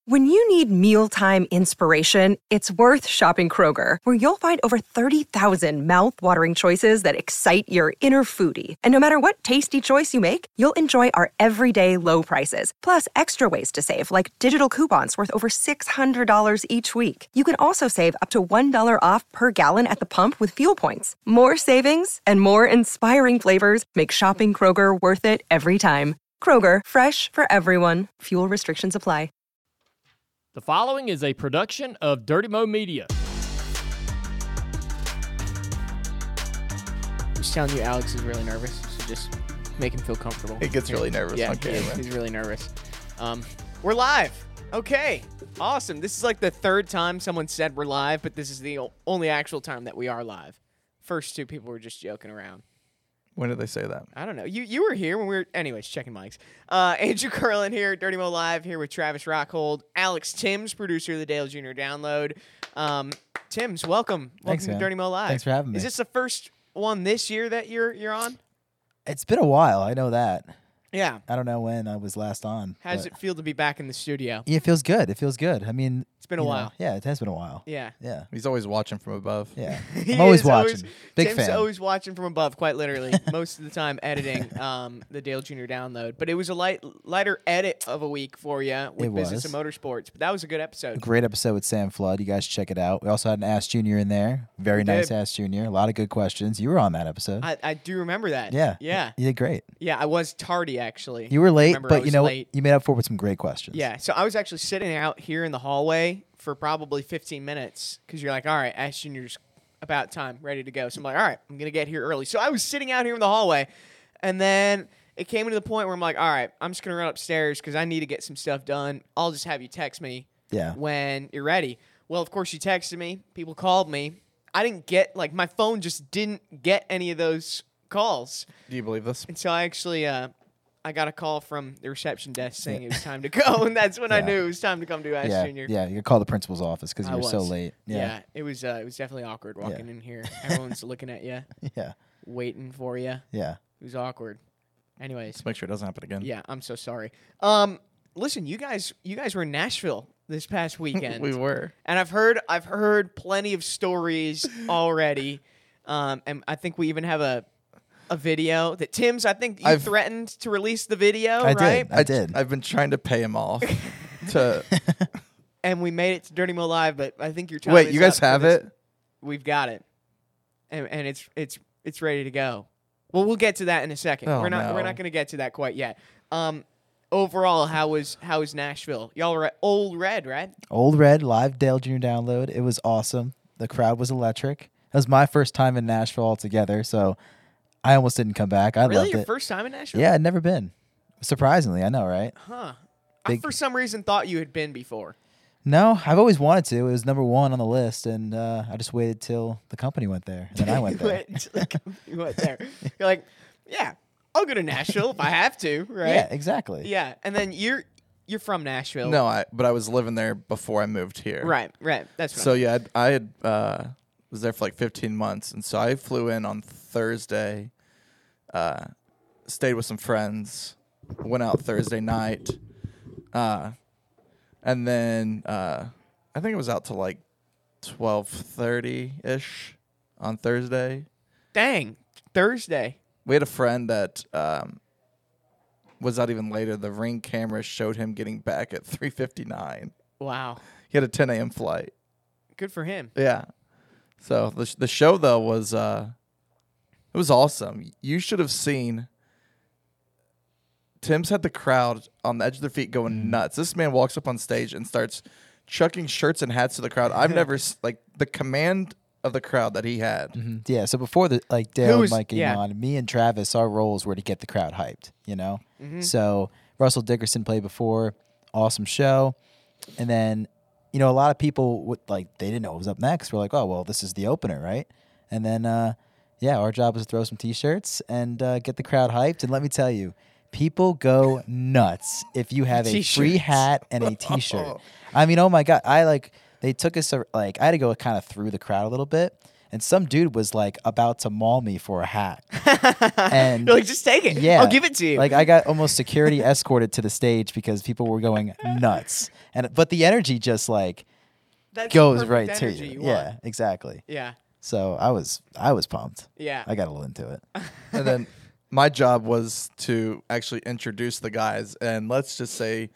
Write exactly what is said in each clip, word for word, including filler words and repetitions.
When you need mealtime inspiration, it's worth shopping Kroger, where you'll find over thirty thousand mouth-watering choices that excite your inner foodie. And no matter what tasty choice you make, you'll enjoy our everyday low prices, plus extra ways to save, like digital coupons worth over six hundred dollars each week. You can also save up to one dollar off per gallon at the pump with fuel points. More savings and more inspiring flavors make shopping Kroger worth it every time. Kroger, fresh for everyone. Fuel restrictions apply. The following is a production of Dirty Mo Media. Just telling you, Alex is really nervous, so just make him feel comfortable. He gets really nervous yeah, on camera. Yeah, he's really nervous. Um, we're live. Okay, awesome. This is like the third time someone said we're live, but this is the o- only actual time that we are live. First two people were just joking around. When did they say that? I don't know. You you were here when we were... Anyways, checking mics. Uh, Andrew Curlin here, Dirty Mo Live, here with Travis Rockhold. Alex Timms, producer of the Dale Junior Download. Um, Timms, welcome. Thanks, welcome man. to Dirty Mo Live. Thanks for having me. Is this the first one this year that you're you're on? It's been a while. I know that. Yeah. I don't know when I was last on. How does but- it feel to be back in the studio? Yeah, it feels good. It feels good. I mean, It's been a you know, while. yeah, it has been a while. Yeah. Yeah. He's always watching from above. Yeah. He I'm always is watching. Big Tim's fan. always watching from above, quite literally. Most of the time editing um, the Dale Junior Download. But it was a light, lighter edit of a week for you with It Business was. and Motorsports. But that was a good A episode. great episode with Sam Flood. You guys check it out. We also had an Ask Junior in there. Very We nice did. Ask Junior. A lot of good questions. You were on that episode. I, I do remember that. yeah. Yeah. You did great. Yeah, I was tardy, actually. You were I late, remember I but you was know late. what? You made up for it with some great questions. Yeah, so I was actually sitting out here in the hallway for probably fifteen minutes because you're like, all right, Ask Junior's about time, ready to go. So I'm like, all right, I'm going to get here early. So I was sitting out here in the hallway, and then it came to the point where I'm like, all right, I'm just going to run upstairs because I need to get some stuff done. I'll just have you text me Yeah. when you're ready. Well, of course, you texted me. People called me. I didn't get, like, my phone just didn't get any of those calls. Do you believe this? And so I actually, uh, I got a call from the reception desk saying it was time to go, and that's when I Yeah. knew it was time to come to Ask Yeah. Junior. Yeah. You called the principal's office because I you were so was. late. Yeah, Yeah. it was. Uh, it was definitely awkward walking in here. Everyone's looking at you, Yeah. waiting for you. Yeah. It was awkward. Anyways, Let's make sure it doesn't happen again. yeah, I'm so sorry. Um, listen, you guys, you guys were in Nashville this past weekend. we were. And I've heard I've heard plenty of stories already. Um, and I think we even have a a video that Tim's I think you I've- threatened to release the video, I right? did. I did. I've been trying to pay him off. to And we made it to Dirty Mo Live, but I think your time wait, is you guys up for have this. it? We've got it. And and it's it's it's ready to go. Well, we'll get to that in a second. Oh, we're not we're no. not going to get to that quite yet. Um overall, how was how was Nashville? Y'all were at Old Red, right? Old Red live Dale Junior Download. It was awesome. The crowd was electric. It was my first time in Nashville altogether, so I almost didn't come back. I really? loved Your it. first time in Nashville? Yeah, I'd never been. Surprisingly, I know, right? Huh. I Big- for some reason thought you had been before. No, I've always wanted to. It was number one on the list, and uh, I just waited till the company went there, and then I went you there. went, until the company went there. You're like, yeah, I'll go to Nashville if I have to, right? Yeah, exactly. Yeah, and then you're you're from Nashville. No, I but I was living there before I moved here. Right, right. That's what So I'm- yeah, I'd, I had uh, was there for like fifteen months, and so I flew in on Thursday. Uh, stayed with some friends. Went out Thursday night. Uh, and then uh, I think it was out till like twelve thirty ish on Thursday. Dang, Thursday. We had a friend that um, was out even later. The Ring camera showed him getting back at three fifty-nine. Wow, He had a ten a.m. flight. good for him. Yeah. So the sh- the show though was uh, it was awesome. You should have seen. Tim's had the crowd on the edge of their feet going nuts. This man walks up on stage and starts chucking shirts and hats to the crowd. I've never s- like the command of the crowd that he had. Mhm. Yeah, so before the like Dale was- and Mike came yeah. on, me and Travis, our roles were to get the crowd hyped, you know? Mm-hmm. So Russell Dickerson played before, awesome show. And then, you know, a lot of people would like they didn't know what was up next. We're like, oh well, this is the opener, right? And then uh yeah, our job was to throw some t shirts and uh, get the crowd hyped. And let me tell you, people go nuts if you have a free T-shirts. hat and a t shirt. I mean, oh my God. I like they took us uh, like I had to go kind of through the crowd a little bit. and some dude was like about to maul me for a hat. And You're like, just take it. yeah, I'll give it to you. Like I got almost security escorted to the stage because people were going nuts. And but the energy just like That's the goes perfect right to energy you. you Yeah, want. exactly. Yeah. So I was I was pumped. Yeah. I got a little into it. And then my job was to actually introduce the guys, and let's just say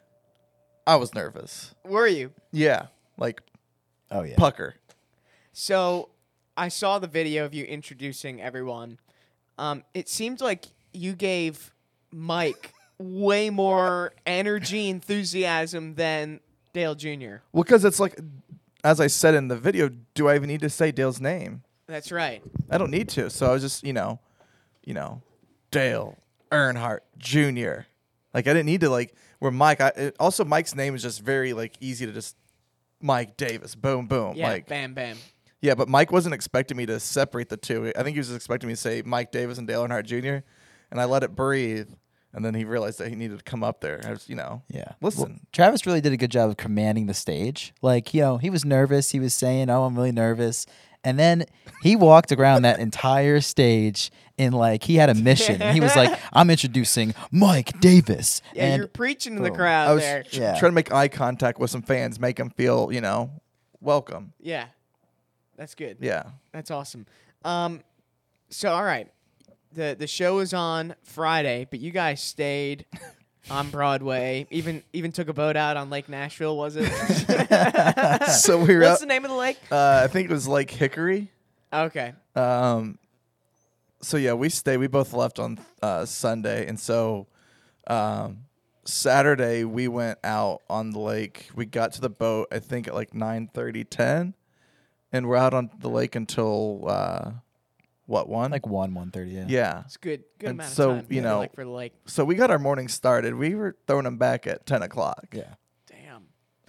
I was nervous. Were you? Yeah, like Oh yeah. pucker. So I saw the video of you introducing everyone. Um, it seemed like you gave Mike way more energy, enthusiasm than Dale Junior Well, because it's like, as I said in the video, do I even need to say Dale's name? That's right. I don't need to. So I was just, you know, you know, Dale Earnhardt Junior Like I didn't need to like where Mike. I it, also Mike's name is just very like easy to just Mike Davis. Boom, boom. Yeah. Like Bam, bam. yeah, but Mike wasn't expecting me to separate the two. I think he was expecting me to say Mike Davis and Dale Earnhardt Junior And I let it breathe, and then he realized that he needed to come up there. I was, you know, Yeah. listen. Well, Travis really did a good job of commanding the stage. Like, you know, he was nervous. He was saying, "Oh, I'm really nervous." And then he walked around that entire stage in like he had a mission. And he was like, "I'm introducing Mike Davis." Yeah, and you're preaching to the boom. crowd I was there. tr- Yeah. trying to make eye contact with some fans, make them feel, you know, welcome. Yeah. That's good. Yeah. That's awesome. Um, so all right, the the show is on Friday, but you guys stayed on Broadway. Even even took a boat out on Lake Nashville. Was it? So we were What's out, the name of the lake? uh, I think it was Lake Hickory. Okay. Um, so yeah, we stayed. We both left on uh, Sunday, and so um, Saturday we went out on the lake. We got to the boat, I think at like nine thirty, ten, and we're out on the lake until uh, what one? like one, one thirty. Yeah. yeah. It's good. Good And amount so, of time. you for, know- like for the lake. So we got our morning started. We were throwing them back at ten o'clock. Yeah. Damn.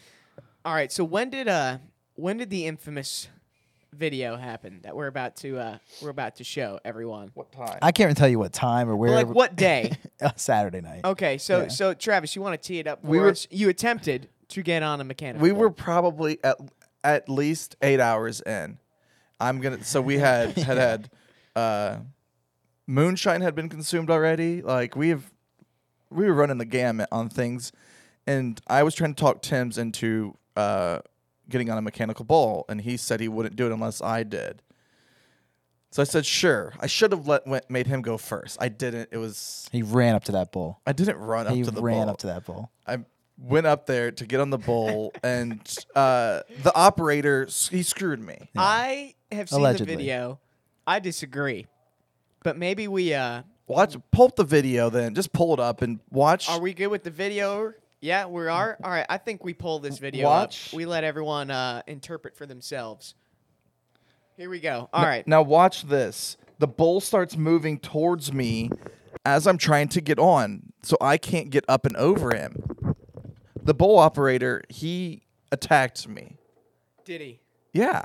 All right. So when did uh when did the infamous video happen that we're about to uh we're about to show everyone? What time? I can't even tell you what time or where. Like what day? Saturday night. Okay. So Yeah. so Travis, you want to tee it up for We were- us? You attempted to get on a mechanical. we were bull. probably at at least eight hours in. I'm gonna. So we had had had uh, moonshine had been consumed already. Like we have, we were running the gamut on things, and I was trying to talk Tim's into uh, getting on a mechanical bull, and he said he wouldn't do it unless I did. So I said, sure. I should have let went, made him go first. I didn't. It was He ran up to that bull. I didn't run up He to the ran bull. up to that bull. I went up there to get on the bull, and uh, the operator s- he screwed me. I have seen Allegedly. the video. I disagree, but maybe we uh Watch, pull up the video, then just pull it up and watch. are we good with the video? Yeah, we are. All right, I think we pull this video Watch. up. We let everyone uh, interpret for themselves. Here we go. All right. Now watch this. The bull starts moving towards me as I'm trying to get on, so I can't get up and over him. The bull operator, he attacked me. Did he? Yeah.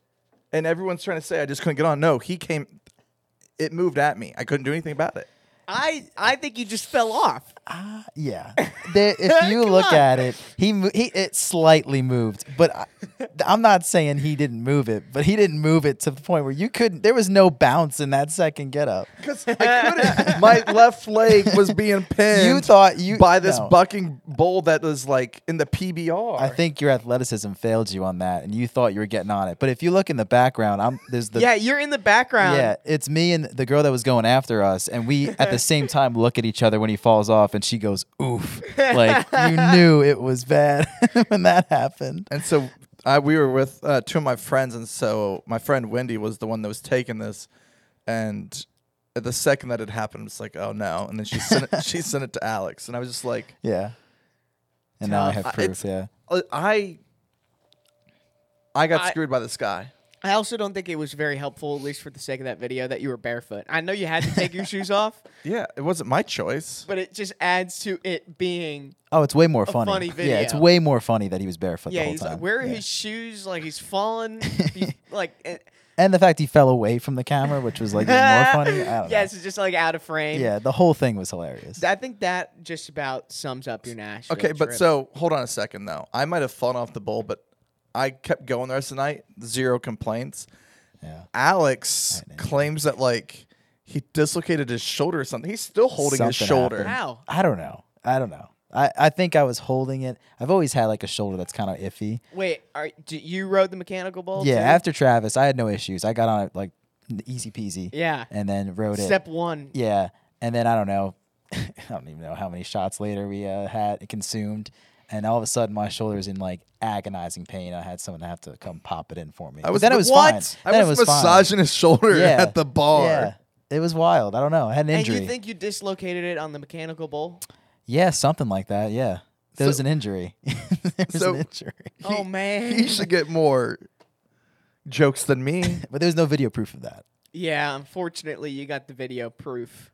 And everyone's trying to say I just couldn't get on. No, he came. It moved at me. I couldn't do anything about it. I I think you just fell off. Yeah. There, if you Come look on. at it, he mo- he it slightly moved, but I, I'm not saying he didn't move it, but he didn't move it to the point where you couldn't. There was no bounce in that second get up. Because I couldn't. My left leg was being pinned. You thought you by this no. bucking bull that was like in the P B R. I think your athleticism failed you on that, and you thought you were getting on it. But if you look in the background, I'm there's the Yeah, you're in the background. yeah, it's me and the girl that was going after us, and we at the same time look at each other when he falls off, and she goes, "Oof!" Like you knew it was bad when that happened. And so I, we were with uh, two of my friends, and so my friend Wendy was the one that was taking this, and at the second that it happened, it's like, oh no, and then she sent it, she sent it to Alex, and I was just like, Yeah. And now I Tough. have Uh, proof. it's- Yeah. uh, I I got I- screwed by this guy. I also don't think it was very helpful, at least for the sake of that video, that you were barefoot. I know you had to take your shoes off, Yeah, it wasn't my choice. but it just adds to it being. Oh, it's way more funny. funny Yeah, it's video. way more funny that he was barefoot Yeah, the whole he's time. like, where are Yeah. his shoes? Like he's fallen. be- like. eh, And the fact he fell away from the camera, which was like even more funny. I don't Yes, it's just like out of frame. know. Yeah, the whole thing was hilarious. I think that just about sums up your Nashville Okay, but trip. so hold on a second though. I might have fallen off the bull, but I kept going the rest of the night. Zero complaints. Yeah. Alex I know. claims that like he dislocated his shoulder or something. He's still holding his Something shoulder. happened. How? I don't know. I don't know. I, I think I was holding it. I've always had like a shoulder that's kind of iffy. Wait, are, d- you rode the mechanical bull? Yeah, too? after Travis, I had no issues. I got on it like easy peasy. Yeah. And then rode it. Step one. Yeah. And then I don't know. I don't even know how many shots later we uh, had it consumed. And all of a sudden, my shoulder's in like agonizing pain. I had someone have to come pop it in for me. I But was- then it was What? fine. I Then was, it was fine. massaging his shoulder Yeah. at the bar. Yeah. It was wild. I don't know. I had an And injury. you think you dislocated it on the mechanical bull? yeah, something like that. Yeah. There So- was an injury. there was So- an injury. Oh, man. He should get more jokes than me. But there was no video proof of that. Yeah, unfortunately, you got the video proof.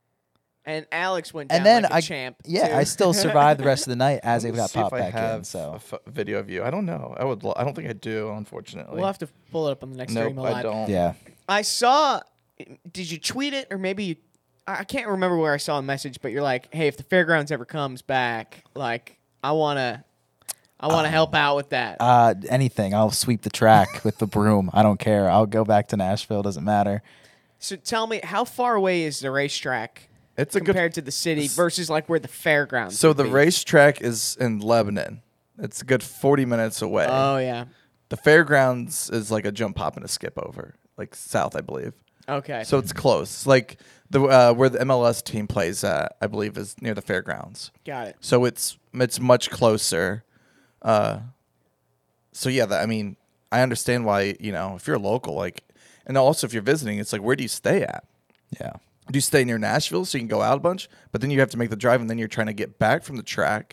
And Alex went down And then like a I, champ. yeah, too. I still survived the rest of the night as it Let's got see if popped I back have in. So a f- video of you. I don't know. I would. Lo- I don't think I do. Unfortunately. We'll have to pull it up on the next Nope, stream I live. don't. yeah, I saw. Did you tweet it or maybe you? I I can't remember where I saw a message, but you're like, "Hey, if the fairgrounds ever comes back, like, I wanna, I wanna help out with that." uh, anything. I'll sweep the track with the broom. I don't care. I'll go back to Nashville. Doesn't matter. So tell me, how far away is the racetrack It's a good. compared to the city versus like where the fairgrounds? So would the be? racetrack is in Lebanon. It's a good forty minutes away. Oh yeah. The fairgrounds is like a jump, hop, and a skip over, like south, I believe. Okay. So it's close. Like the uh, where the M L S team plays at, I believe, is near the fairgrounds. Got it. So it's it's much closer. Uh, so yeah, that, I mean, I understand why, you know, if you're local, like, and also if you're visiting, it's like, where do you stay at? Yeah. Do you stay near Nashville so you can go out a bunch? But then you have to make the drive, and then you're trying to get back from the track.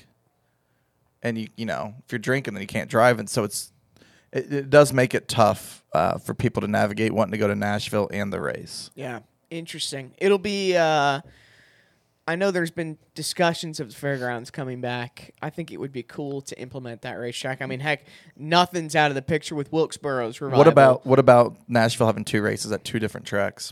And you, you know, if you're drinking, then you can't drive, and so it's, it, it does make it tough uh, for people to navigate wanting to go to Nashville and the race. Yeah. Interesting. It'll be. Uh, I know there's been discussions of the fairgrounds coming back. I think it would be cool to implement that racetrack. I mean, heck, nothing's out of the picture with Wilkesboro's revival. What about what about Nashville having two races at two different tracks?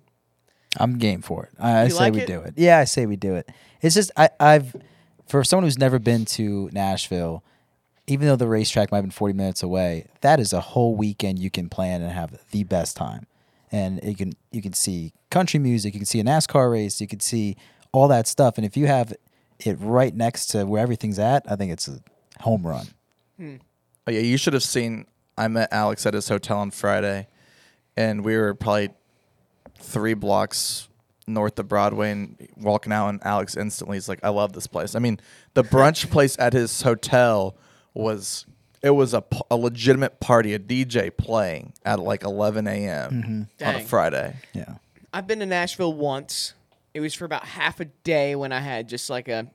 I'm game for it. I, I You say like we it? do it. Yeah, I say we do it. It's just I, I've for someone who's never been to Nashville, even though the racetrack might have been forty minutes away, that is a whole weekend you can plan and have the best time. And you can you can see country music, you can see a NASCAR race, you can see all that stuff. And if you have it right next to where everything's at, I think it's a home run. Oh, yeah, you should have seen. I met Alex at his hotel on Friday, and we were probably three blocks north of Broadway and walking out, and Alex instantly is like, I love this place. I mean, the brunch place at his hotel was, it was a, p- a legitimate party, a D J playing at like eleven a.m. on a Dang. Friday. Yeah. I've been to Nashville once. It was for about half a day when I had just like a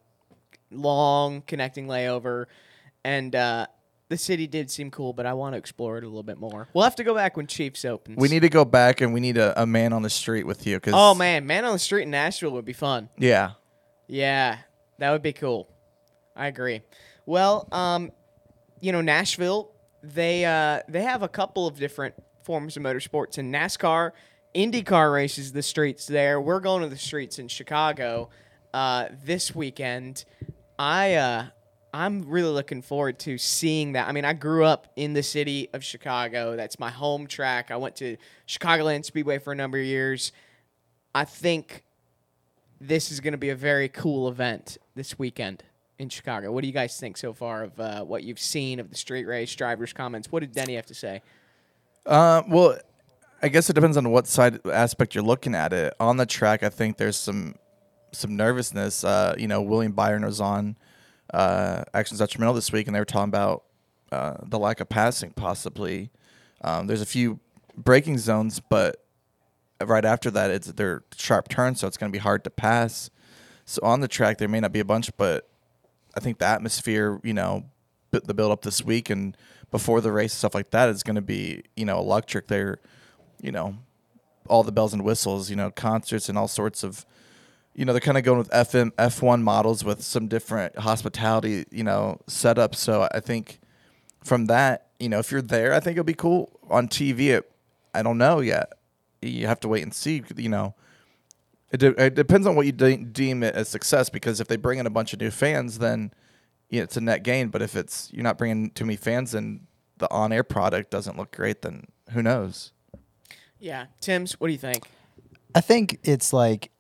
long connecting layover, and uh, the city did seem cool, but I want to explore it a little bit more. We'll have to go back when Chiefs opens. We need to go back, and we need a, a man on the street with you. Cause, Oh man, man on the street in Nashville would be fun. Yeah. Yeah, that would be cool. I agree. Well, um, you know, Nashville, they uh, they have a couple of different forms of motorsports in NASCAR, IndyCar races the streets there. We're going to the streets in Chicago uh, this weekend. I uh, I'm really looking forward to seeing that. I mean, I grew up in the city of Chicago. That's my home track. I went to Chicagoland Speedway for a number of years. I think this is going to be a very cool event this weekend in Chicago. What do you guys think so far of uh, what you've seen of the street race, drivers' comments? What did Denny have to say? Uh, well, I guess it depends on what side aspect you're looking at it. On the track, I think there's some some nervousness. Uh, you know, William Byron was on uh, Actions Detrimental this week, and they were talking about uh, the lack of passing, possibly. Um, there's a few braking zones, but right after that, it's they're sharp turns, so it's going to be hard to pass. So on the track, there may not be a bunch, but I think the atmosphere, you know, b- the build up this week and before the race, stuff like that is going to be, you know, electric. They're, you know, all the bells and whistles, you know, concerts and all sorts of, you know, they're kind of going with F M, F one models with some different hospitality, you know, setups. So I think from that, you know, if you're there, I think it'll be cool. On T V, it, I don't know yet. You have to wait and see, you know. It, de- it depends on what you de- deem it as success, because if they bring in a bunch of new fans, then yeah, it's a net gain. But if it's you're not bringing too many fans and the on-air product doesn't look great, then who knows? Yeah. Tim's, what do you think? I think it's like,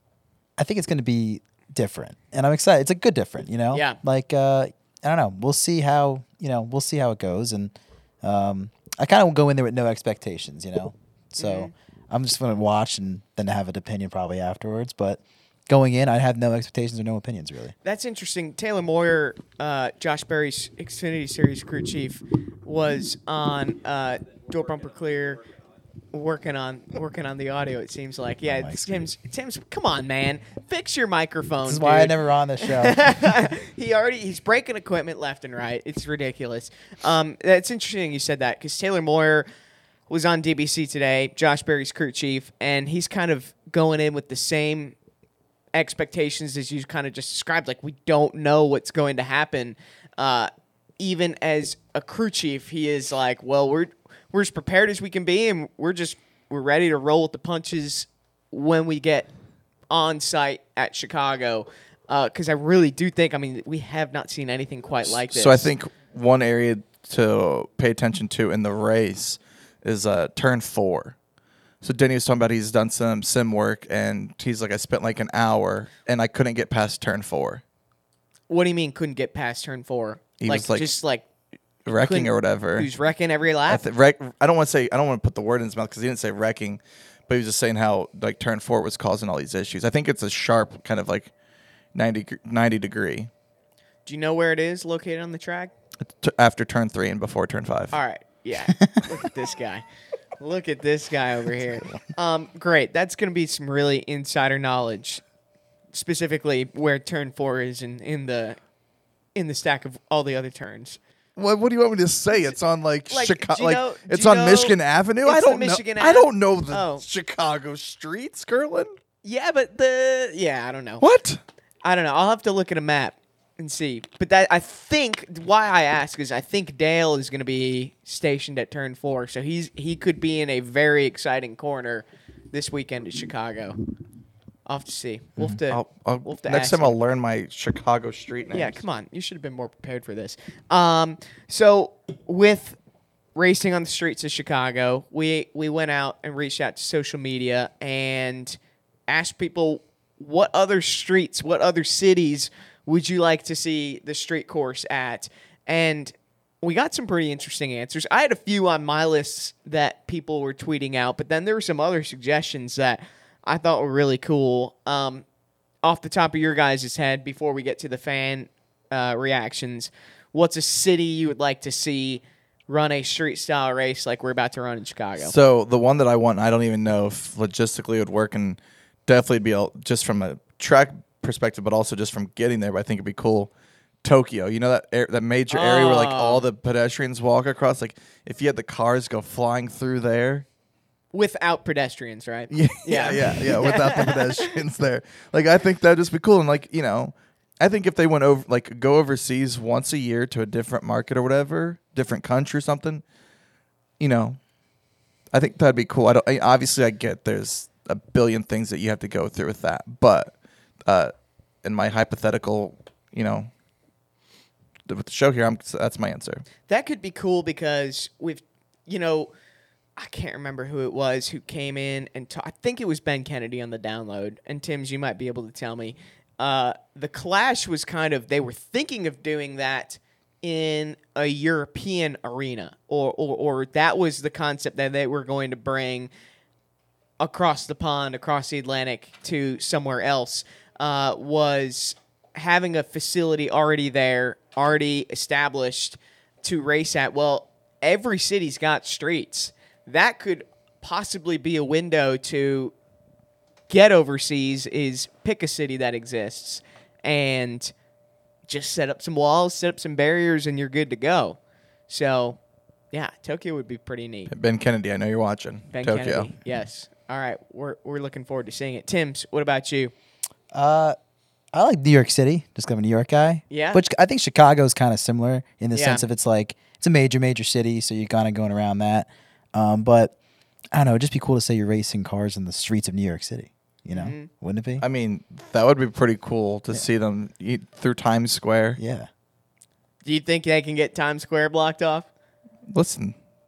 I think it's going to be different, and I'm excited. It's a good different, you know. Yeah. Like, uh, I don't know. We'll see how you know. We'll see how it goes, and um, I kind of go in there with no expectations, you know. So Mm-hmm. I'm just going to watch and then have an opinion probably afterwards. But going in, I have no expectations or no opinions really. That's interesting. Taylor Moyer, uh, Josh Berry's Xfinity Series crew chief, was on uh, Door Bumper Clear, working on working on the audio. It seems like, yeah. my It's Tim's, Tim's, come on, man, fix your microphone. This is why I dude. never on this show. he already he's breaking equipment left and right. It's ridiculous. Um, that's interesting you said that because Taylor Moyer was on D B C today, Josh Berry's crew chief, and he's kind of going in with the same expectations as you kind of just described. Like, we don't know what's going to happen. Uh, even as a crew chief, he is like, well, we're we're as prepared as we can be, and we're just we're ready to roll with the punches when we get on site at Chicago. Because I really do think, I mean, we have not seen anything quite like this. So I think one area to pay attention to in the race is uh, turn four. So Denny was talking about he's done some sim work, and he's like, I spent like an hour, and I couldn't get past turn four. What do you mean couldn't get past turn four? He like, was, like, just like Wrecking couldn't- or whatever. He was wrecking every I, lap. th- wreck, I don't want to say, I don't want to put the word in his mouth because he didn't say wrecking, but he was just saying how like turn four was causing all these issues. I think it's a sharp kind of like ninety, ninety degree Do you know where it is located on the track? t- after turn three and before turn five. All right. Yeah. Look at this guy. Look at this guy over here. Um, great. That's going to be some really insider knowledge, specifically where turn four is in, in the in the stack of all the other turns. What, what do you want me to say? It's on like, Like, Chicago. do you Like know- do it's you on know- Michigan Avenue. I It's the don't know. Michigan I Ave- don't know the Oh. Chicago streets, Gerlin. Yeah, but the yeah, I don't know. What? I don't know. I'll have to look at a map and see. But that I think why I ask is I think Dale is going to be stationed at turn four, so he's he could be in a very exciting corner this weekend at Chicago. I'll have to see. We'll have to. I'll, I'll, we'll have to next ask time him. I'll learn my Chicago street names. Yeah, come on. You should have been more prepared for this. Um, so with racing on the streets of Chicago, we we went out and reached out to social media and asked people what other streets, what other cities would you like to see the street course at? And we got some pretty interesting answers. I had a few on my lists that people were tweeting out, but then there were some other suggestions that I thought were really cool. Um, off the top of your guys' head, before we get to the fan uh, reactions, what's a city you would like to see run a street style race like we're about to run in Chicago? So the one that I want, I don't even know if logistically it would work, and definitely be able, just from a track perspective, but also just from getting there. But I think it'd be cool. Tokyo, you know that air, that major area where like Oh. all the pedestrians walk across. Like if you had the cars go flying through there. Without pedestrians, right? Yeah, yeah, yeah, yeah. Without the pedestrians there, like I think that'd just be cool. And like you know, I think if they went over, like go overseas once a year to a different market or whatever, different country or something, you know, I think that'd be cool. I don't. I, obviously, I get there's a billion things that you have to go through with that, but uh, in my hypothetical, you know, with the show here, I'm that's my answer. That could be cool because we've, you know, I can't remember who it was who came in and ta- I think it was Ben Kennedy on the download. And Tim's, you might be able to tell me. Uh, the Clash was kind of, they were thinking of doing that in a European arena, or, or, or that was the concept that they were going to bring across the pond, across the Atlantic to somewhere else, uh, was having a facility already there, already established to race at. Well, every city's got streets. That could possibly be a window to get overseas, is pick a city that exists and just set up some walls, set up some barriers, and you're good to go. So, yeah, Tokyo would be pretty neat. Ben Kennedy, I know you're watching. Ben Tokyo. Kennedy, yes. All right, we're we're looking forward to seeing it. Tim's, what about you? Uh, I like New York City, just 'cause I'm a New York guy. Yeah? But I think Chicago is kind of similar in the Yeah. sense of it's like, it's a major, major city, so you're kind of going around that. Um, but I don't know, it'd just be cool to say you're racing cars in the streets of New York City. You know, Mm-hmm. wouldn't it be? I mean, that would be pretty cool to see them eat through Times Square. yeah. Do you think they can get Times Square blocked off? Listen,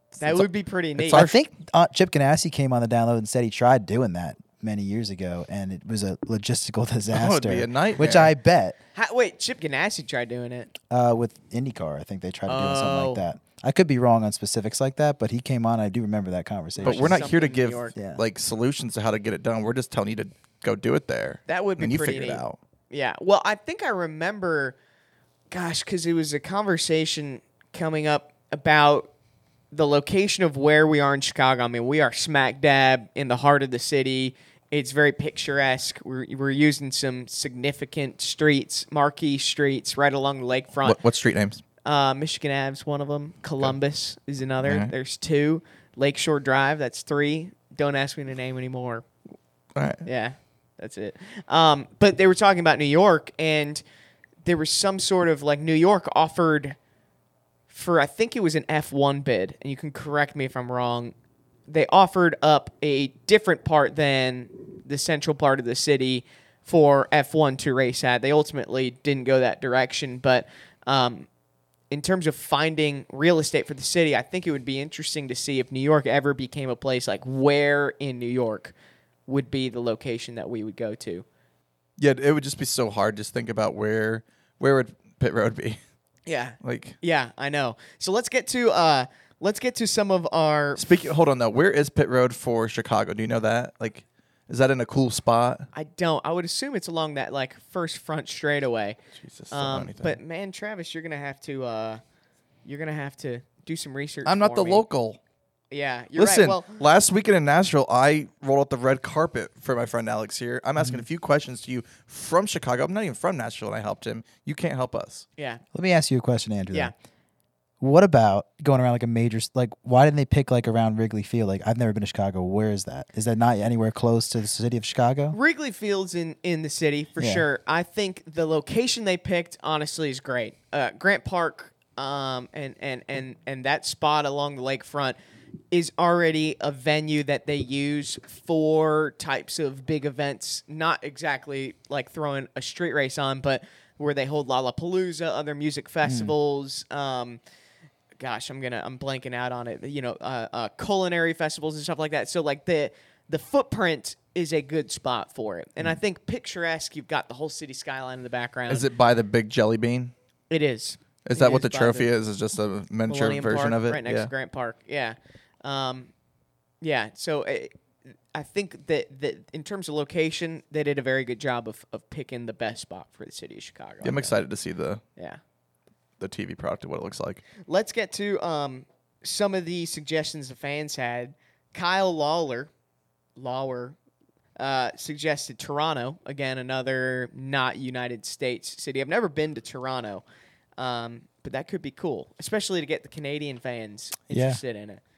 That would be pretty neat. I think uh, Chip Ganassi came on the download and said he tried doing that many years ago, and it was a logistical disaster. be a nightmare. Which I bet How, wait, Chip Ganassi tried doing it. uh, with IndyCar, I think they tried to do something Oh. like that. I could be wrong on specifics like that, but he came on. I do remember that conversation. But we're not here to Something in New give York. Yeah. like solutions to how to get it done. We're just telling you to go do it there. That would be and you pretty figure neat. it out. Yeah. Well, I think I remember, gosh, because it was a conversation coming up about the location of where we are in Chicago. I mean, we are smack dab in the heart of the city. It's very picturesque. We're, we're using some significant streets, marquee streets right along the lakefront. What, what street names? Uh, Michigan Ave's one of them. Columbus is another. Alright. There's two. Lakeshore Drive, that's three. Don't ask me to name anymore. All right. Yeah, that's it. Um, but they were talking about New York, and there was some sort of like New York offered for, I think it was an F one bid, and you can correct me if I'm wrong. They offered up a different part than the central part of the city for F one to race at. They ultimately didn't go that direction, but um, in terms of finding real estate for the city, I think it would be interesting to see if New York ever became a place like where in New York would be the location that we would go to. Yeah, it would just be so hard. Just think about where where would Pit Road be? Yeah. Like, Yeah, I know. So let's get to uh let's get to some of our speaking. Hold on though. Where is Pit Road for Chicago? Do you know that? Like, is that in a cool spot? I don't. I would assume it's along that like first front straightaway. Jesus, don't know Um, anything. but man, Travis, you're gonna have to uh you're gonna have to do some research. I'm not for the me. local. Yeah, you're Listen, right. Well, last weekend in Nashville, I rolled out the red carpet for my friend Alex here. I'm asking a few questions to you from Chicago. I'm not even from Nashville, and I helped him. You can't help us. yeah. Let me ask you a question, Andrew. Yeah. then. What about going around like a major, s- like, why didn't they pick like around Wrigley Field? Like, I've never been to Chicago. Where is that? Is that not anywhere close to the city of Chicago? Wrigley Field's in, in the city for Yeah. sure. I think the location they picked honestly is great. Uh, Grant Park, um, and, and, and, and that spot along the lakefront is already a venue that they use for types of big events. Not exactly like throwing a street race on, but where they hold Lollapalooza, other music festivals. Um, gosh, I'm gonna I'm blanking out on it. You know, uh, uh, culinary festivals and stuff like that. So like the the footprint is a good spot for it, and I think picturesque. You've got the whole city skyline in the background. Is it by the big jelly bean? It is. Is It that what the by trophy is? Is just a miniature Millennium version Park, of it? right next yeah. to Grant Park. Yeah, um, yeah. So uh, I think that, that in terms of location, they did a very good job of, of picking the best spot for the city of Chicago. Yeah, I'm excited to see the Yeah. the T V product of what it looks like. Let's get to um, some of the suggestions the fans had. Kyle Lawler, Lawler, uh, suggested Toronto. Again, another not United States city. I've never been to Toronto, um, but that could be cool, especially to get the Canadian fans Yeah. interested in it.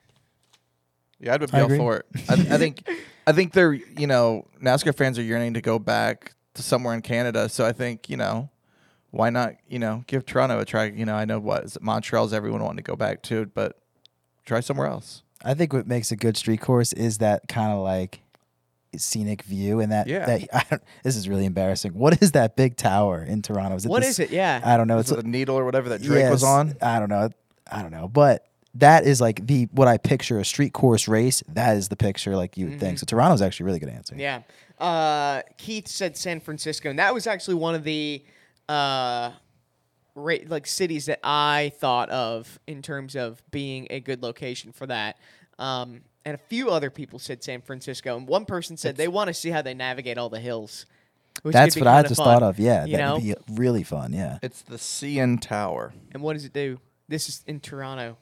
Yeah, I'd be I all agree. for it. I, I think, I think they're you know NASCAR fans are yearning to go back to somewhere in Canada. So I think you know, why not you know give Toronto a try? You know, I know what is it, Montreal's everyone wanting to go back to, but try somewhere else. I think what makes a good street course is that kind of like scenic view, and that Yeah. that I don't, this is really embarrassing. What is that big tower in Toronto? Is it What this- is it? Yeah. I don't know. Is It's it the needle or whatever that Drake was yes, on? I don't know. I don't know, but that is like the what I picture a street course race. That is the picture like you would think. So Toronto's actually a really good answer. Yeah. Uh, Keith said San Francisco, and that was actually one of the uh, ra- like cities that I thought of in terms of being a good location for that. Um, and a few other people said San Francisco, and one person said they want to see how they navigate all the hills. which That's could be what I kinda just fun, thought of. Yeah, you that know. would be really fun. Yeah. It's the C N Tower. And what does it do? This is in Toronto.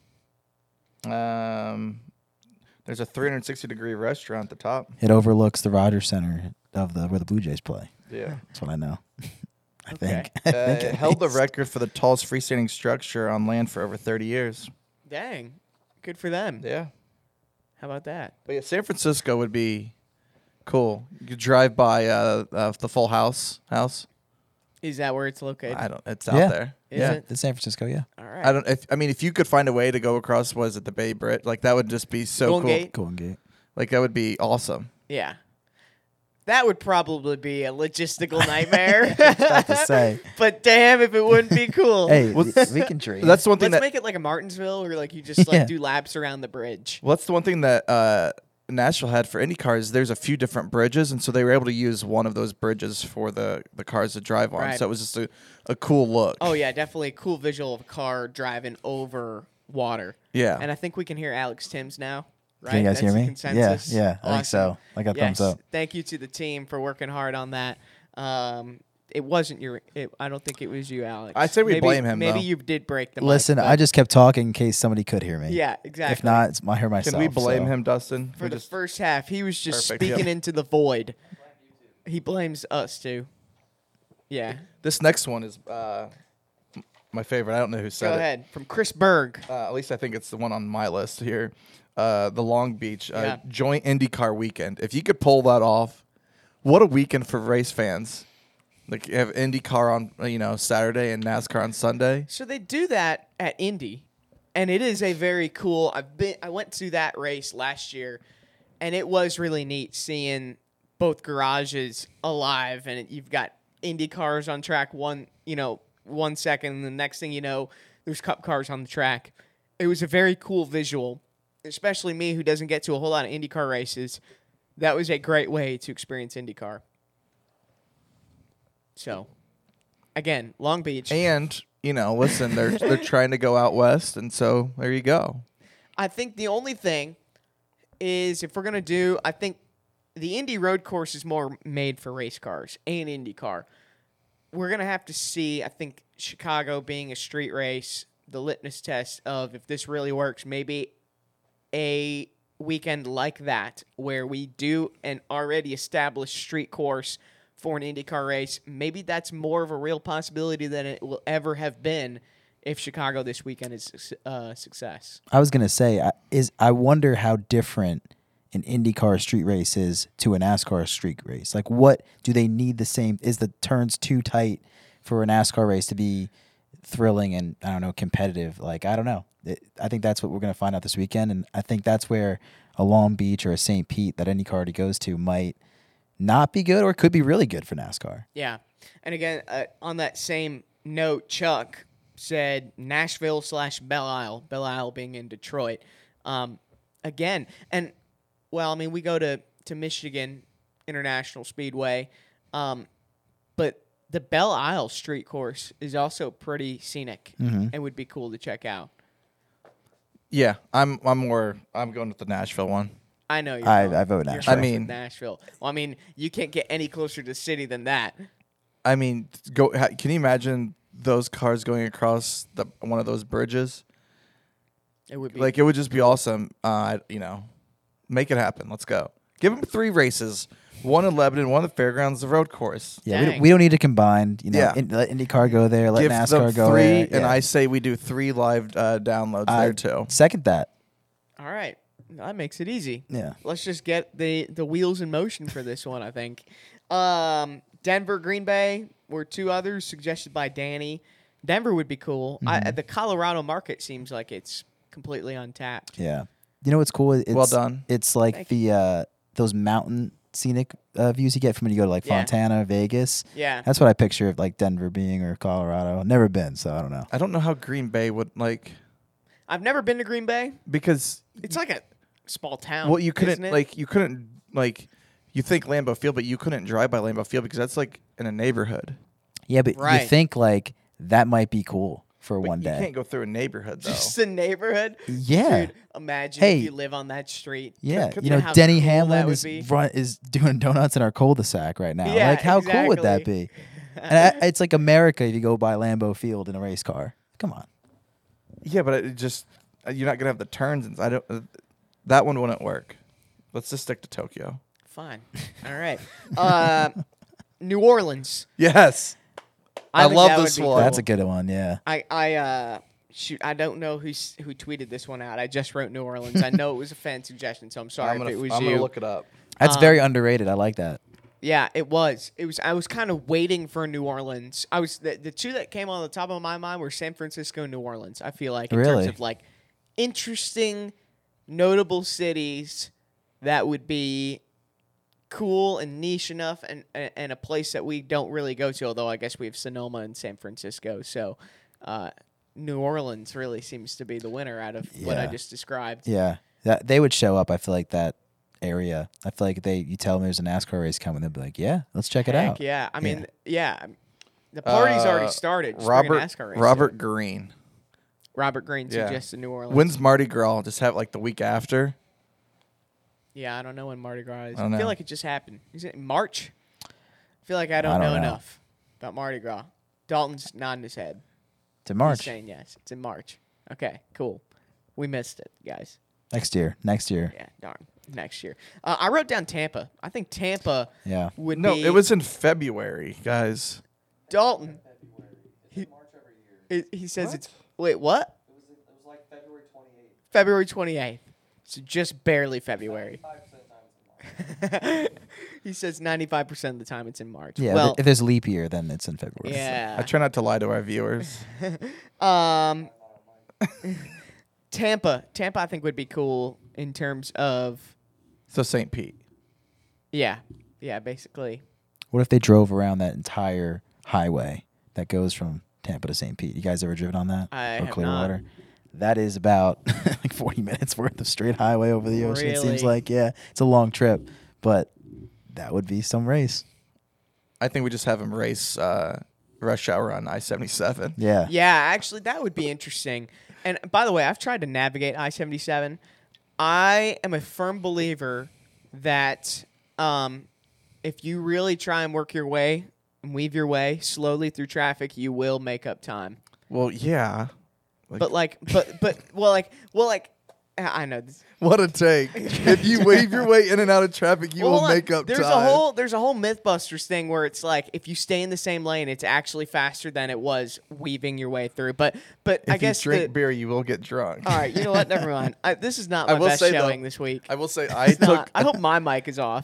Um, there's a three hundred sixty degree restaurant at the top. It overlooks the Rogers Center of the where the Blue Jays play. Yeah. That's what I know. I Okay. think. I Uh, think it at held the least. record for the tallest freestanding structure on land for over thirty years. Dang, good for them. Yeah. How about that? But yeah, San Francisco would be cool. You could drive by uh, uh, the Full House house. Is that where it's located? I don't. It's out Yeah. there. Is yeah. it? It's San Francisco. Yeah. All right. I don't. If, I mean, if you could find a way to go across, was it the Bay Bridge? Like that would just be so Golden cool. Gate? Golden Gate. Like that would be awesome. Yeah. That would probably be a logistical nightmare. About to say. But damn, if it wouldn't be cool. Hey, Well, we, we can dream. That's the one thing Let's that make it like a Martinsville, where like you just like Yeah. do laps around the bridge. well, that's the one thing that uh, Nashville had for Indy cars. There's a few different bridges, and so they were able to use one of those bridges for the, the cars to drive on. Right. So it was just a, a cool look. Oh yeah, definitely a cool visual of a car driving over water. Yeah. And I think we can hear Alex Timms now. Right? Can you guys That's hear the me? consensus? Yeah, yeah, I think so. I got yes. thumbs up. Thank you to the team for working hard on that. Um, it wasn't your. It, I don't think it was you, Alex. I'd say we maybe, blame him, Maybe though. you did break the. Listen, mic, I but- just kept talking in case somebody could hear me. Yeah, exactly. If not, it's I hear myself. Can we blame so. him, Dustin? For We the just- first half, he was just Perfect, speaking yep. into the void. He blames us too. Yeah. This next one is uh, m- my favorite. I don't know who said Go it. ahead. From Chris Berg. Uh, at least I think it's the one on my list here. Uh, the Long Beach uh, Yeah. joint IndyCar weekend. If you could pull that off, what a weekend for race fans. Like you have IndyCar on uh, you know Saturday and NASCAR on Sunday. So they do that at Indy, and it is a very cool. I've been. I went to that race last year, and it was really neat seeing both garages alive, and you've got Indy cars on track one. You know, one second, and the next thing you know, there's Cup cars on the track. It was a very cool visual, especially me who doesn't get to a whole lot of IndyCar races. That was a great way to experience IndyCar. So, again, Long Beach. And you know, listen, they're they're trying to go out west, and so there you go. I think the only thing is if we're going to do, I think the Indy road course is more made for race cars and IndyCar. We're going to have to see, I think, Chicago being a street race, the litmus test of if this really works, maybe a weekend like that where we do an already established street course for an IndyCar race. Maybe that's more of a real possibility than it will ever have been if Chicago this weekend is a uh, success. I was gonna say, I, is I wonder how different an IndyCar street race is to a NASCAR street race. Like, what do they need the same? Is the turns too tight for a NASCAR race to be thrilling and I don't know competitive? Like, I don't know. It, I think that's what we're gonna find out this weekend, and I think that's where a Long Beach or a Saint Pete that IndyCar already goes to might not be good or could be really good for NASCAR. Yeah. And again, uh, on that same note, Chuck said Nashville slash Belle Isle, Belle Isle being in Detroit. Um, again, and, well, I mean, we go to, to Michigan International Speedway, um, but the Belle Isle street course is also pretty scenic and would be cool to check out. Yeah, I'm I'm more I'm going with the Nashville one. I know you're I- going- I vote you're Nashville. going I with mean- Nashville. Well, I mean, you can't get any closer to the city than that. I mean, go. ha- Can you imagine those cars going across the one of those bridges? It would be Like it would just be awesome. Uh, you know, make it happen. Let's go. Give them three races: one in Lebanon, one at the fairgrounds, the road course. Yeah, we Dang. don't, we don't need to combine. You know, Yeah. in, let IndyCar go there, let Give NASCAR them go three, there. and Yeah. I say we do three live uh, downloads I there too. second that. All right. That makes it easy. Yeah. Let's just get the, the wheels in motion for this one, I think. Um, Denver, Green Bay were two others suggested by Danny. Denver would be cool. Mm-hmm. I, the Colorado market seems like it's completely untapped. Yeah. You know what's cool? It's, Well done. It's like Thank the uh, those mountain scenic uh, views you get from when you go to like Yeah. Fontana, Vegas. Yeah. That's what I picture of like Denver being or Colorado. Never been, so I don't know. I don't know how Green Bay would like I've never been to Green Bay. because It's like a small town. well you couldn't isn't it? like you couldn't like you think Lambeau Field, but you couldn't drive by Lambeau Field because that's like in a neighborhood. Yeah, but Right. you think like that might be cool for But one you day. can't go through a neighborhood though. just a neighborhood. Yeah. Dude, imagine Hey. if you live on that street. Yeah, Could- you know, how Denny cool that Hamlin would is be. run, is doing donuts in our cul-de-sac right now. Yeah, like, how cool would that exactly. be? And I, it's like America if you go by Lambeau Field in a race car. Come on. Yeah, but it just uh, you're not gonna have the turns, and I don't. Uh, that one wouldn't work. Let's just stick to Tokyo. Fine. All right. Uh, New Orleans. Yes, I think love that would this be one. cool. That's a good one, yeah. I I uh shoot. I don't know who's who tweeted this one out. I just wrote New Orleans. I know it was a fan suggestion, so I'm sorry I'm gonna, if it was I'm you. gonna look it up. That's Um, very underrated. I like that. Yeah, it was. It was. I was kind of waiting for New Orleans. I was the, the two that came on the top of my mind were San Francisco and New Orleans. I feel like in Really? terms of like interesting, notable cities that would be cool and niche enough, and and a place that we don't really go to. Although I guess we have Sonoma and San Francisco, so uh, New Orleans really seems to be the winner out of what I Yeah. just described. Yeah, that they would show up. I feel like that area. I feel like they. You tell them there's a NASCAR race coming, they'll be like, "Yeah, let's check it Heck out." yeah, I mean, yeah, the party's Uh, already started. Just bring a Robert NASCAR race Robert in. Green. Robert Green Yeah. suggested New Orleans. When's Mardi Gras? Just have it like the week after. Yeah, I don't know when Mardi Gras is. I I, don't feel know. like it just happened. Is it in March? I feel like I don't, I don't know, know. enough about Mardi Gras. Dalton's nodding his head. It's in He's March saying yes. It's in March. Okay, cool. We missed it, guys. next year. Next year. Yeah, darn. Next year. Uh, I wrote down Tampa. I think Tampa Yeah. would No, be. it was in February, guys. Dalton. He, he, he says it's. Wait, what? It was, it was like February twenty-eighth. February twenty-eighth. So just barely February. five percent of the time it's in March. He says ninety-five percent of the time it's in March. Yeah. Well, if there's leap year, then it's in February. I yeah. try not to lie to our viewers. Um, Tampa. Tampa, I think, would be cool in terms of. So Saint Pete. Yeah. Yeah, basically. What if they drove around that entire highway that goes from Tampa to Saint Pete? You guys ever driven on that? I or have not. Clearwater? That is about like forty minutes worth of straight highway over the ocean. It seems Really? like, yeah, it's a long trip, but that would be some race. I think we just have him race uh, rush hour on I seventy-seven. Yeah. Yeah, actually, that would be interesting. And by the way, I've tried to navigate I seventy-seven. I am a firm believer that um, if you really try and work your way and weave your way slowly through traffic, you will make up time. Well, yeah. Like, But like, but but well, like, well, like, I I know. This, what a take. If you wave your way in and out of traffic, you Well, will hold on. make up there's time. a whole there's a whole MythBusters thing where it's like if you stay in the same lane, it's actually faster than it was weaving your way through. But but if I guess you drink the, beer, you will get drunk. all right, you know what? Never mind. I, this is not I my will best say, though, showing this week. I will say I It's took not. I hope my mic is off.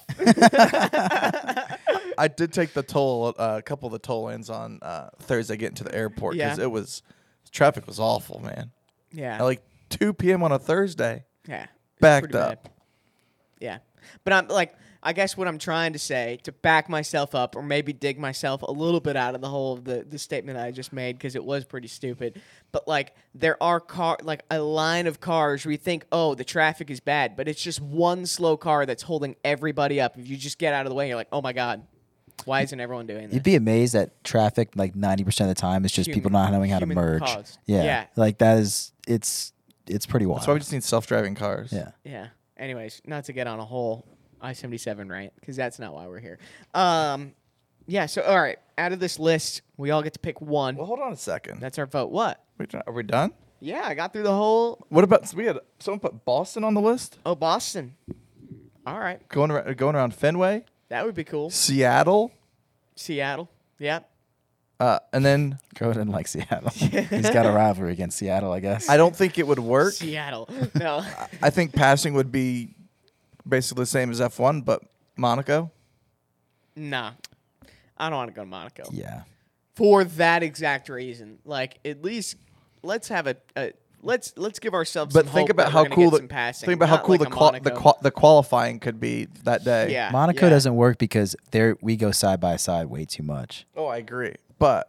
I did take the toll uh, a couple of the toll ins on uh, Thursday getting to the airport because Yeah. it was traffic was awful, man. Yeah. At like two p.m. on a Thursday. yeah. it's backed pretty up. bad. Yeah. But I'm like, I guess what I'm trying to say to back myself up or maybe dig myself a little bit out of the whole of the, the statement I just made because it was pretty stupid. But like, there are car like a line of cars where you think, oh, the traffic is bad, but it's just one slow car that's holding everybody up. If you just get out of the way, you're like, oh my God, why isn't everyone doing this? You'd be amazed that traffic, like ninety percent of the time, is just people Human- not knowing how to human merge. caused. Yeah. Yeah. Like that is, it's, it's pretty wild. That's why we just need self-driving cars. yeah. Yeah. Anyways, not to get on a whole I seventy-seven rant, because that's not why we're here. Um, yeah, so, all right. Out of this list, we all get to pick one. Well, hold on a second. That's our vote. What? Wait, are we done? Yeah, I got through the whole. What about we had someone put Boston on the list? Oh, Boston. All right. Going around, going around Fenway, That would be cool. Seattle, Seattle. Yep. uh, and then Go ahead and like Seattle. He's got a rivalry against Seattle, I guess. I don't think it would work. Seattle. No. I think passing would be basically the same as F one, but Monaco. Nah. I don't want to go to Monaco. yeah. For that exact reason. Like, at least let's have a. a let's let's give ourselves But some think hope about that how we're gonna cool get the some passing. think about how Not cool like the a qual- the Monaco. qual- the qualifying could be that day. Yeah. Monaco yeah. doesn't work because there we go side by side way too much. Oh, I agree. But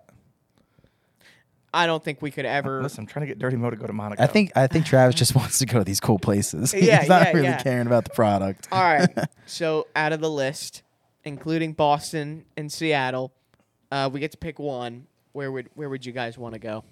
I don't think we could ever. listen, I'm trying to get Dirty Mo to go to Monaco. I think I think Travis just wants to go to these cool places. Yeah, He's not yeah, really yeah. caring about the product. All right. So out of the list, including Boston and Seattle, uh, we get to pick one. Where would where would you guys want to go?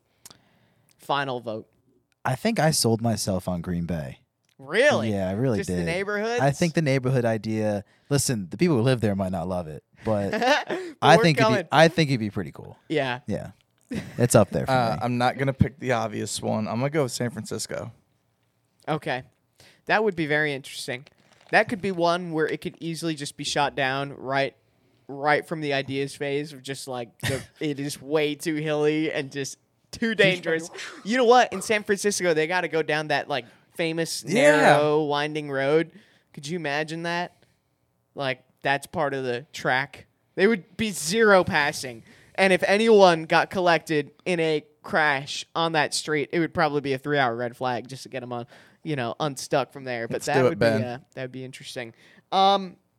Final vote. I think I sold myself on Green Bay. Really? Yeah, I really Just did. the neighborhoods? I think the neighborhood idea. Listen, the people who live there might not love it, but But I we're think it'd coming. be, I think it'd be pretty cool. yeah. Yeah, it's up there for uh, me. I'm not gonna pick the obvious one. I'm gonna go with San Francisco. Okay. That would be very interesting. That could be one where it could easily just be shot down right right from the ideas phase of just like the, it is way too hilly and just too dangerous. You know what? In San Francisco, they got to go down that like famous Yeah. narrow winding road. Could you imagine that? Like that's part of the track. They would be zero passing. And if anyone got collected in a crash on that street, it would probably be a three-hour red flag just to get them on, you know, unstuck from there. But Let's that do it, would Ben. be uh, that would be interesting. Um,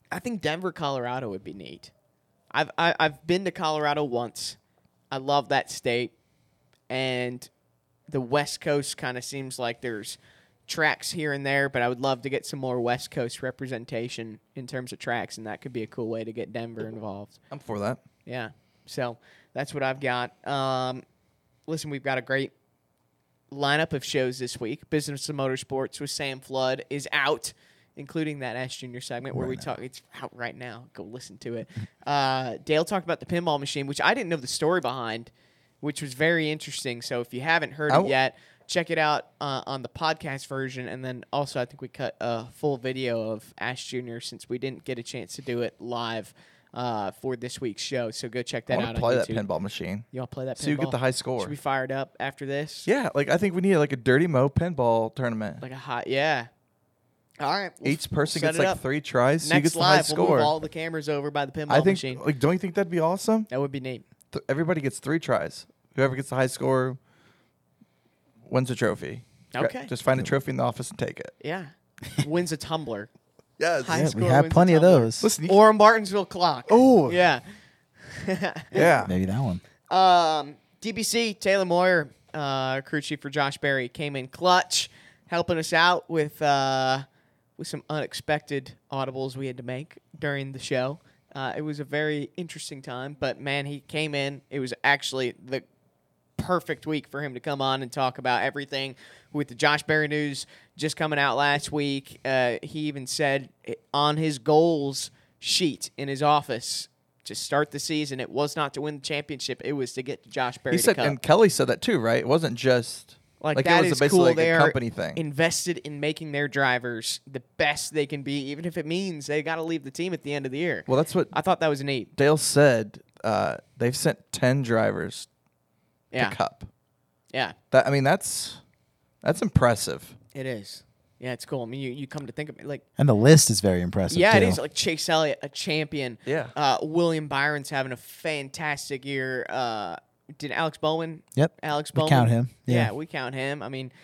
I think Denver, Colorado would be neat. I've I, I've been to Colorado once. I love that state, and the West Coast kind of seems like there's tracks here and there, but I would love to get some more West Coast representation in terms of tracks, and that could be a cool way to get Denver involved. I'm for that. Yeah, so that's what I've got. Um, listen, we've got a great lineup of shows this week. Business of Motorsports with Sam Flood is out, including that Ash Junior segment where Right we now. talk. It's out right now. Go listen to it. Uh, Dale talked about the pinball machine, which I didn't know the story behind, which was very interesting. So if you haven't heard I it w- yet, check it out uh, on the podcast version. And then also, I think we cut a full video of Ash Junior since we didn't get a chance to do it live uh, for this week's show. So go check I that want out to play on that YouTube. pinball machine. You want to play that pinball? So you get the high score. Should we fire it up after this? Yeah, like I think we need like a Dirty Mo pinball tournament. Like a hot, yeah. All right. we'll Each f- person set gets it like up. three tries, so you Next get the high live, we'll score. move all the cameras over by the pinball I think, machine. like, don't you think that'd be awesome? That would be neat. Th- everybody gets three tries. Whoever gets the high score wins a trophy. Gra- Okay. Just find a trophy in the office and take it. Yeah. Wins a tumbler. Yes. High Yeah, score we have wins a plenty of tumbler. those. Listen, you, Or a Martinsville clock. Oh. Yeah. yeah. Maybe that one. Um, D B C, Taylor Moyer, uh, crew chief for Josh Berry, came in clutch, helping us out with uh, with some unexpected audibles we had to make during the show. Uh, it was a very interesting time, but man, he came in. It was actually the perfect week for him to come on and talk about everything with the Josh Berry news just coming out last week. Uh, he even said it- on his goals sheet in his office to start the season, it was not to win the championship. It was to get to Josh Berry He to said, Cup. and Kelly said that too, right? It wasn't just Like, like that it was is basically cool. like They a are company thing. invested in making their drivers the best they can be, even if it means they got to leave the team at the end of the year. Well, that's what I thought that was neat. Dale said. Uh, they've sent ten drivers Yeah, to Cup. yeah, That I mean, that's that's impressive. it is. Yeah, it's cool. I mean, you, you come to think of it, like, And the list is very impressive. yeah, too. it is. Like Chase Elliott, a champion. Yeah. Uh, William Byron's having a fantastic year. Uh, did Alex Bowman? Yep. Alex We Bowman. count him. Yeah. Yeah. we count him. I mean,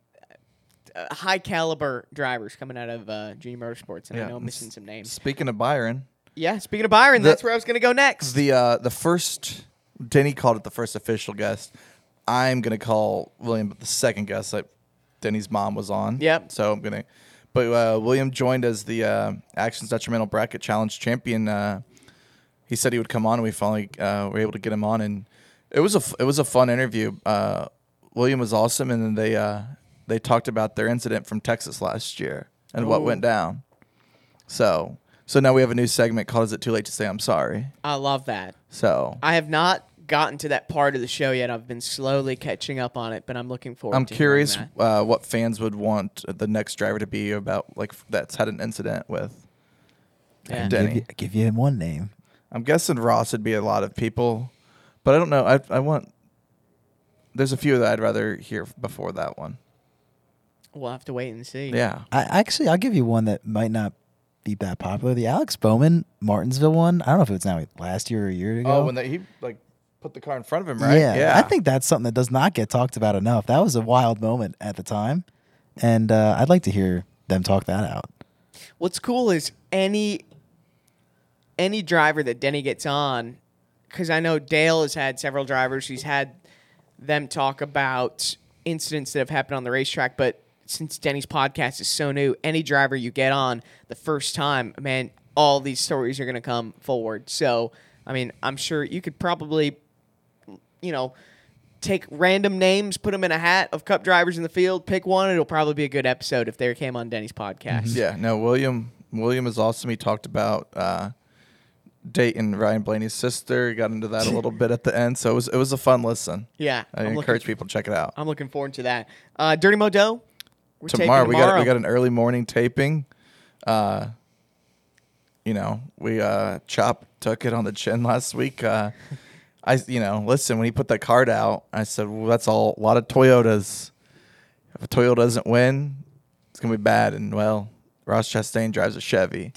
uh, high caliber drivers coming out of uh, Junior Motorsports, and I Yeah. know I'm missing some names. Speaking of Byron, Yeah, speaking of Byron, The- that's where I was going to go next. the uh, the first Denny called it the first official guest. I'm gonna call William the second guest. Like Denny's mom was on. Yep. So I'm gonna. But uh, William joined as the uh, Actions Detrimental Bracket Challenge champion. Uh, he said he would come on, and we finally uh, were able to get him on, and it was a f- it was a fun interview. Uh, William was awesome, and then they uh, they talked about their incident from Texas last year and what Ooh. went down. So so now we have a new segment called "Is It Too Late to Say I'm Sorry?" I love that. So I have not gotten to that part of the show yet. I've been slowly catching up on it, but I'm looking forward I'm to curious hearing that. uh, what fans would want the next driver to be about, like that's had an incident with. I Yeah. can Denny. give you, give you one name. I'm guessing Ross would be a lot of people, but I don't know. I I want. There's a few that I'd rather hear before that one. We'll have to wait and see. Yeah. I actually, I'll give you one that might not be that popular. The Alex Bowman Martinsville one. I don't know if it was now last year or a year ago. Oh, when they, he like put the car in front of him, right? Yeah, I think that's something that does not get talked about enough. That was a wild moment at the time, and uh, I'd like to hear them talk that out. What's cool is any any driver that Denny gets on, because I know Dale has had several drivers. He's had them talk about incidents that have happened on the racetrack, but since Denny's podcast is so new, any driver you get on the first time, man, all these stories are going to come forward. So, I mean, I'm sure you could probably, you know, take random names, put them in a hat of Cup drivers in the field, pick one. It'll probably be a good episode if they came on Denny's podcast. Yeah. No, William. William is awesome. He talked about uh, dating Ryan Blaney's sister. He got into that a little bit at the end, so it was it was a fun listen. Yeah, I I'm looking encourage f- people to check it out. I'm looking forward to that. Uh, Dirty Modo. We're taping tomorrow we got tomorrow. we got an early morning taping. Uh, you know, we uh, Chop took it on the chin last week. Uh, I you know, listen, when he put that card out, I said, well, that's all a lot of Toyotas. If a Toyota doesn't win, it's gonna be bad. And well, Ross Chastain drives a Chevy.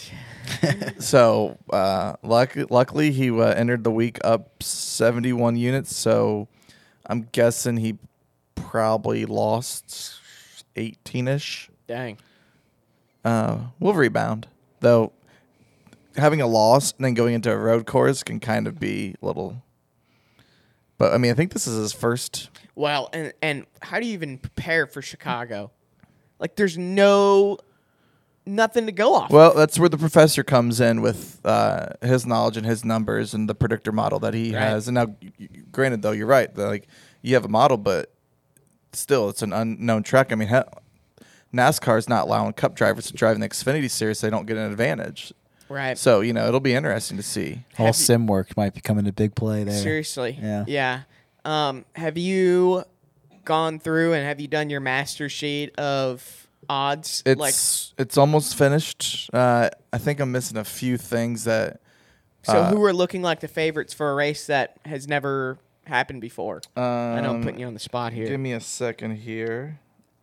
So uh, luck, luckily he uh, entered the week up seventy-one units. So I'm guessing he probably lost eighteen-ish. Dang. Uh, we'll rebound, though. having a loss and then going into a road course can kind of be a little. But I mean, I think this is his first. Well, and and how do you even prepare for Chicago? Like, there's no nothing to go off. Well, that's where the professor comes in with uh, his knowledge and his numbers and the predictor model that he Right. has. And now, y- y- granted, though, you're right. that, Like you have a model, but still, it's an unknown track. I mean, he- NASCAR is not allowing Cup drivers to drive in the Xfinity Series. So they don't get an advantage. right. So you know, it'll be interesting to see. All Have you- sim work might be coming to big play there. Seriously. Yeah. Yeah. Um, have you gone through and have you done your master sheet of odds? It's like, it's almost finished. Uh, I think I'm missing a few things that. so uh, who are looking like the favorites for a race that has never happened before? Um, I know I'm putting you on the spot here. Give me a second here.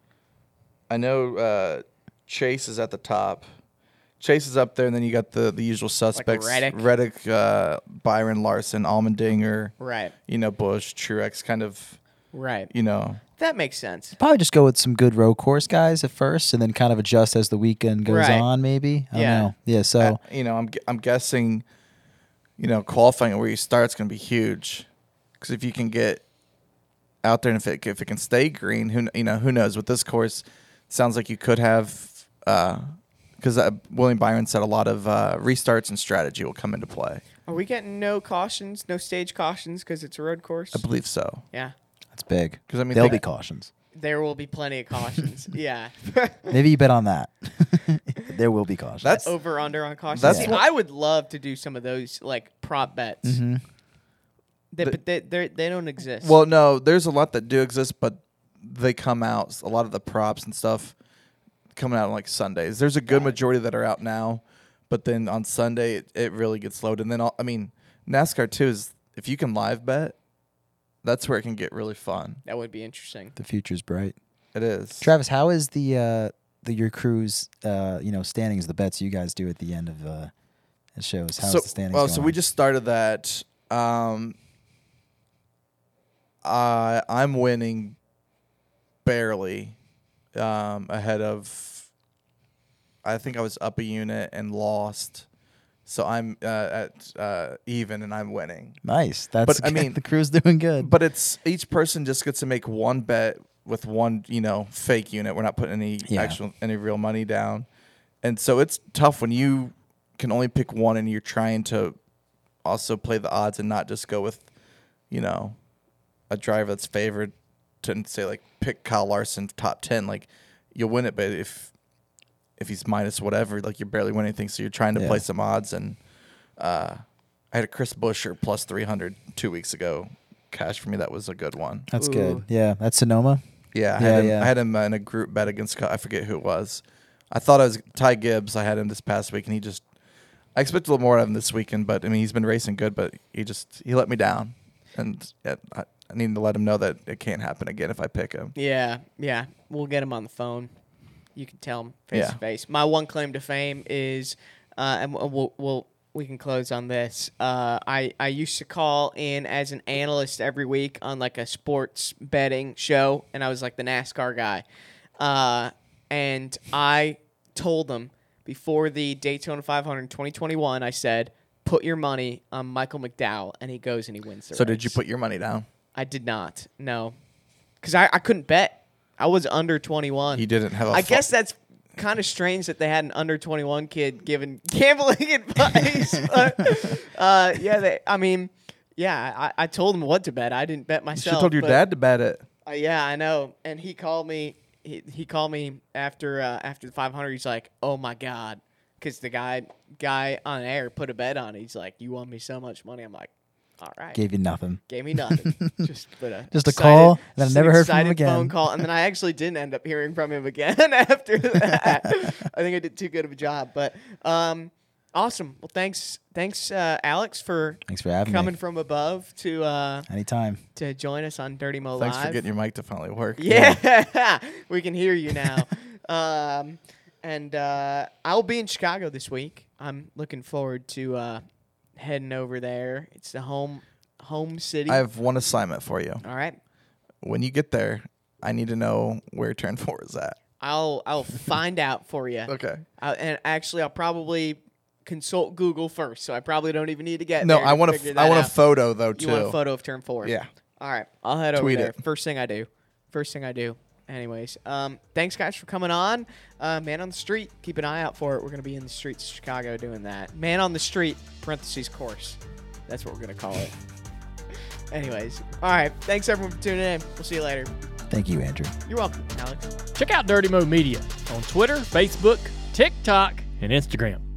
I know uh, Chase is at the top. Chase is up there, and then you got the, the usual suspects: Reddick? Reddick, uh, Byron Larson, Allmendinger, Right. you know, Bush, Truex. Kind of, Right. you know, That makes sense. Probably just go with some good road course guys at first, and then kind of adjust as the weekend goes Right. on. Maybe. I don't Yeah. know. Yeah. So uh, you know, I'm gu- I'm guessing, you know, qualifying where you start is going to be huge, because if you can get out there and if it if it can stay green, who kn- you know who knows with this course, sounds like you could have. Uh, Because uh, William Byron said a lot of uh, restarts and strategy will come into play. Are we getting no cautions, no stage cautions because it's a road course? I believe so. Yeah. that's big. 'Cause, I mean, there'll think- be cautions. There will be plenty of cautions. Yeah. Maybe you bet on that. There will be cautions. That's Over under on cautions. That's See, what- I would love to do some of those like prop bets. Mm-hmm. They, The- but they they they don't exist. well, no. There's a lot that do exist, but they come out. A lot of the props and stuff coming out on like Sundays. There's a good majority that are out now, but then on Sunday it, it really gets loaded. And then all, I mean, NASCAR too is if you can live bet, that's where it can get really fun. that would be interesting. The future's bright. It is. Travis, how is the uh, the your crew's uh, you know standings? The bets you guys do at the end of uh, the shows. How's so, the standings? well, going? so we just started that. Um, I I'm winning barely um, ahead of. I think I was up a unit and lost, so I'm uh, at uh, even and I'm winning. nice. That's But, I good. mean- the crew's doing good. But it's each person just gets to make one bet with one, you know, fake unit. We're not putting any Yeah. actual any real money down, and so it's tough when you can only pick one and you're trying to also play the odds and not just go with, you know, a driver that's favored to say like pick Kyle Larson top ten. Like you'll win it, but if if he's minus whatever, like you're barely winning anything. So you're trying to Yeah. play some odds and. Uh, I had a Chris Buescher plus three hundred two weeks ago. Cash for me, that was a good one. That's Ooh. good. Yeah, that's Sonoma. Yeah, I Yeah, had him, yeah. I had him uh, in a group bet against, I forget who it was. I thought I was Ty Gibbs. I had him this past week, and he just, I expected a little more out of him this weekend, but I mean, he's been racing good, but he just, he let me down. And yeah, I, I need to let him know that it can't happen again if I pick him. Yeah, yeah. We'll get him on the phone. You can tell him face Yeah. to face. My one claim to fame is, uh, and we'll, we'll, we'll we can close on this. Uh, I I used to call in as an analyst every week on like a sports betting show, and I was like the NASCAR guy. Uh, and I told them before the Daytona five hundred in twenty twenty-one, I said, put your money on Michael McDowell, and he goes and he wins the So race. did you put your money down? I did not. No, because I, I couldn't bet. I was under twenty-one. You didn't have a I fu- guess that's kind of strange that they had an under twenty-one kid giving gambling advice. But, uh, yeah, they, I mean, yeah, I, I told him what to bet. I didn't bet You myself. should have told your but, dad to bet it. Uh, yeah, I know. And he called me. He, he called me after uh, after the five hundred. He's like, "Oh my god," because the guy guy on air put a bet on it. He's like, "You won me so much money." I'm like, "All right." Gave you nothing. Gave me nothing. Just put a Just a excited- call, and then I just never an heard from him excited again. Phone call, and then I actually didn't end up hearing from him again after that. I think I did too good of a job, but um, awesome. Well, thanks, thanks, uh, Alex, for Thanks for having coming me. from above to uh, Anytime. to join us on Dirty Mo Thanks Live. for getting your mic to finally work. Yeah, we can hear you now. um, and uh, I'll be in Chicago this week. I'm looking forward to uh, heading over there. It's the home home city. I have one assignment for you. All right. When you get there, I need to know where turn four is at. I'll I'll find out for you. Okay. Uh, and actually, I'll probably consult Google first, so I probably don't even need to get No, there I to want figure a, that I want a out. photo though too. You want a photo of turn four? Yeah. All right, I'll head over Tweet there. it. First thing I do. First thing I do. Anyways, um, thanks guys for coming on. Uh, Man on the Street, keep an eye out for it. We're gonna be in the streets of Chicago doing that. Man on the Street (parentheses course). That's what we're gonna call it. Anyways, all right. Thanks everyone for tuning in. We'll see you later. Thank you, Andrew. You're welcome, Alex. Check out Dirty Mo Media on Twitter, Facebook, TikTok, and Instagram.